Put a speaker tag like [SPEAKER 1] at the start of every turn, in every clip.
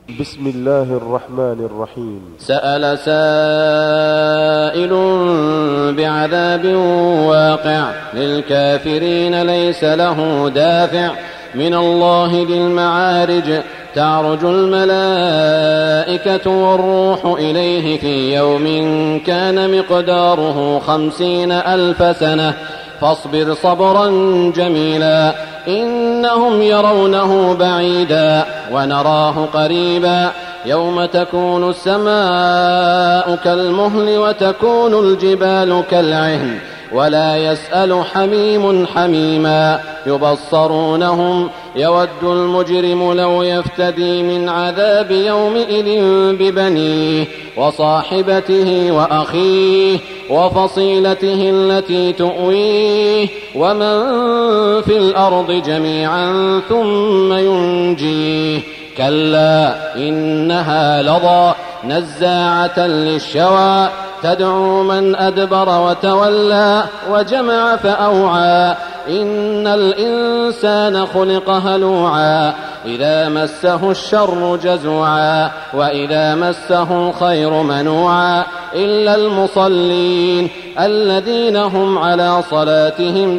[SPEAKER 1] بسم الله الرحمن الرحيم.
[SPEAKER 2] سأل سائل بعذاب واقع للكافرين ليس له دافع من الله ذي المعارج تعرج الملائكة والروح إليه في يوم كان مقداره 50,000 سنة فاصبر صبرا جميلا إنهم يرونه بعيدا ونراه قريبا يوم تكون السماء كالمهل وتكون الجبال كالعهن ولا يسأل حميم حميما يبصرونهم يود المجرم لو يفتدي من عذاب يومئذ ببنيه وصاحبته وأخيه وفصيلته التي تؤويه ومن في الأرض جميعا ثم ينجيه كلا إنها لظى نزاعة للشوى تدعو من أدبر وتولى وجمع فأوعى إن الإنسان خلق هلوعا إذا مسه الشر جزوعا وإذا مسه الخير منوعا إلا المصلين الذين هم على صلاتهم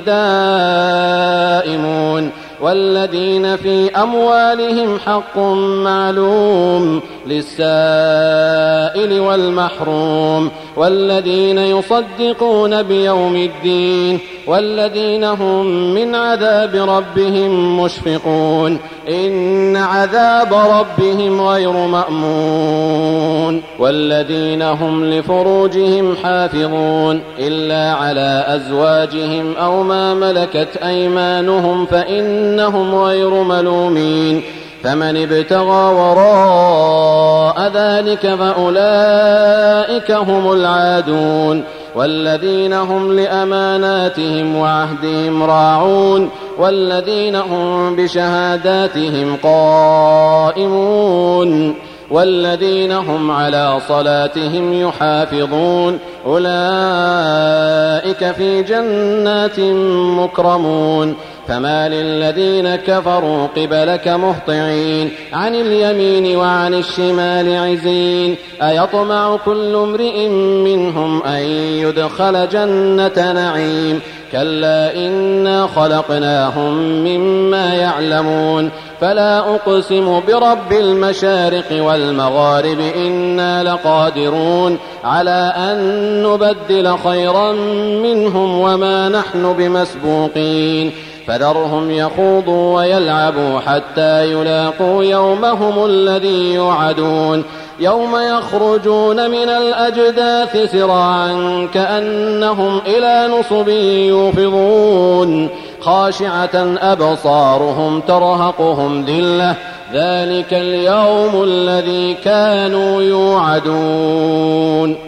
[SPEAKER 2] دائمون والذين في أموالهم حق معلوم للسائل والمحروم والذين يصدقون بيوم الدين والذين هم من عذاب ربهم مشفقون إن عذاب ربهم غير مأمون والذين هم لفروجهم حافظون إلا على أزواجهم أو ما ملكت أيمانهم فإنهم غير ملومين فمن ابتغى وراء ذلك فأولئك هم العادون والذين هم لأماناتهم وعهدهم راعون والذين هم بشهاداتهم قائمون والذين هم على صلاتهم يحافظون أولئك في جنات مكرمون فما للذين كفروا قبلك مهطعين عن اليمين وعن الشمال عزين أيطمع كل امرئ منهم أن يدخل جنة نعيم كلا إنا خلقناهم مما يعلمون فلا أقسم برب المشارق والمغارب إنا لقادرون على أن نبدل خيرا منهم وما نحن بمسبوقين فذرهم يخوضوا ويلعبوا حتى يلاقوا يومهم الذي يوعدون يوم يخرجون من الأجداث سراعا كأنهم إلى نصب يوفضون خاشعة أبصارهم ترهقهم ذلة ذلك اليوم الذي كانوا يوعدون.